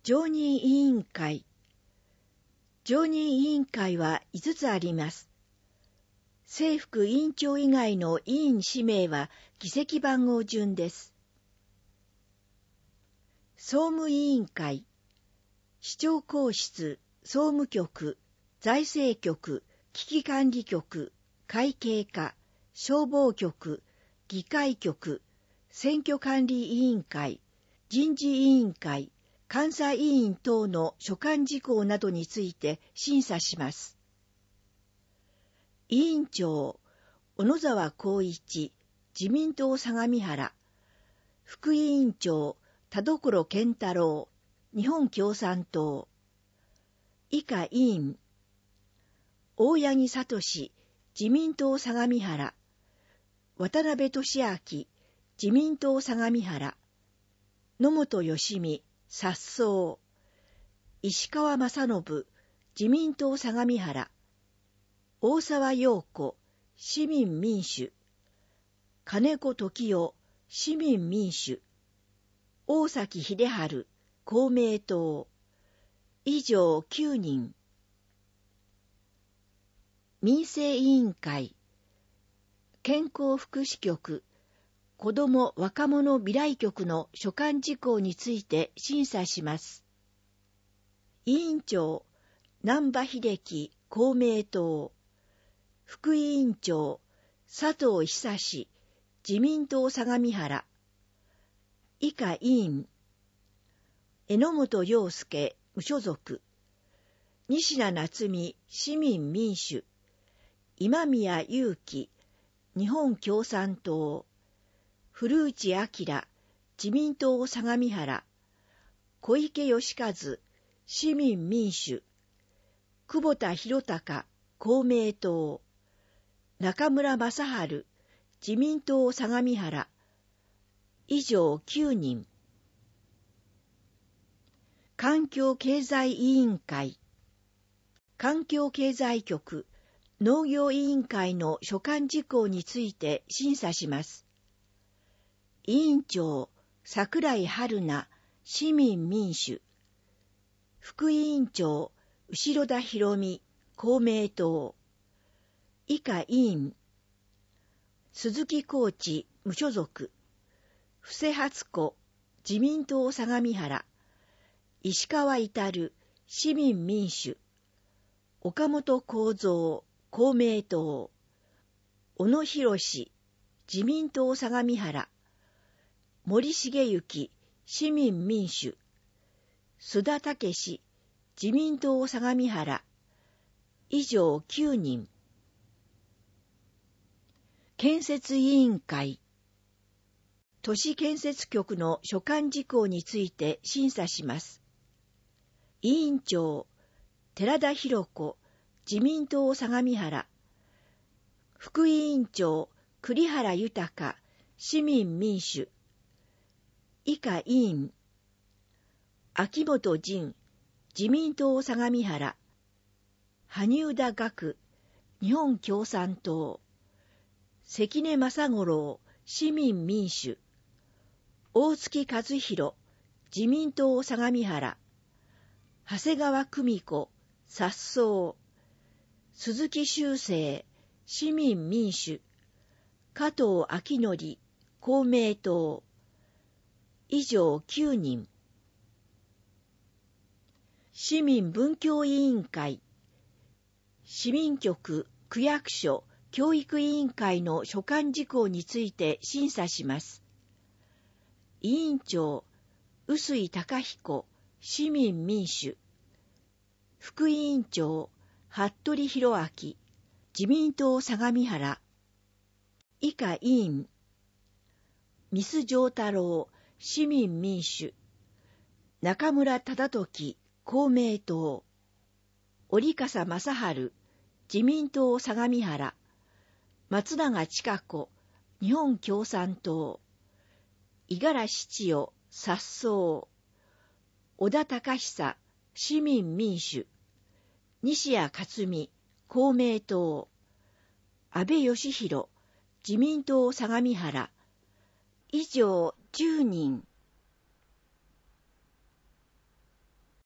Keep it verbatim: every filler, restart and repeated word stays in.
常任委員会。常任委員会はいつつあります。正副委員長以外の委員氏名は議席番号順です。総務委員会。市長公室、総務局、財政局、危機管理局、会計課、消防局、議会局、選挙管理委員会、人事委員会、監査委員等の所管事項などについて審査します。委員長、小野沢光一、自民党相模原。副委員長、田所健太郎、日本共産党。以下委員、大八木聡、自民党相模原。渡辺俊明、自民党相模原。野本義美、札幌。石川正信、自民党相模原。大沢陽子、市民民主。金子時夫、市民民主。大崎秀治、公明党。以上きゅうにん。民生委員会。健康福祉局、子ども若者未来局の所管事項について審査します。委員長、難波秀樹、公明党。副委員長、佐藤久志、自民党相模原。以下委員、榎本洋介、無所属。西名夏美、市民民主。今宮祐希、日本共産党。古内明、自民党相模原。小池義和、市民民主。久保田博隆、公明党。中村正春、自民党相模原。以上きゅうにん。環境経済委員会。環境経済局、農業委員会の所管事項について審査します。委員長、桜井春菜、市民民主。副委員長、後田博美、公明党。以下委員、鈴木浩地、無所属。布施初子、自民党相模原。石川至、市民民主。岡本幸三、公明党。小野博史、自民党相模原。森重幸、市民民主。須田武史、自民党相模原。以上きゅうにん。建設委員会。都市建設局の所管事項について審査します。委員長、寺田博子、自民党相模原。副委員長、栗原豊、市民民主。以下委員、秋元仁、自民党相模原。羽生田岳、日本共産党。関根正五郎、市民民主。大月和弘、自民党相模原。長谷川久美子、札幌。鈴木修正、市民民主。加藤昭則、公明党。以上きゅうにん。市民文教委員会。市民局、区役所、教育委員会の所管事項について審査します。委員長、臼井崇彦、市民民主。副委員長、服部博明、自民党相模原。以下委員、三須丈太郎、市民民主。中村忠時、公明党。折笠正春、自民党相模原。松永千佳子、日本共産党。五十嵐千代、札幌。小田隆久、市民民主。西谷克美、公明党。安倍義弘、自民党相模原。以上じゅうにん。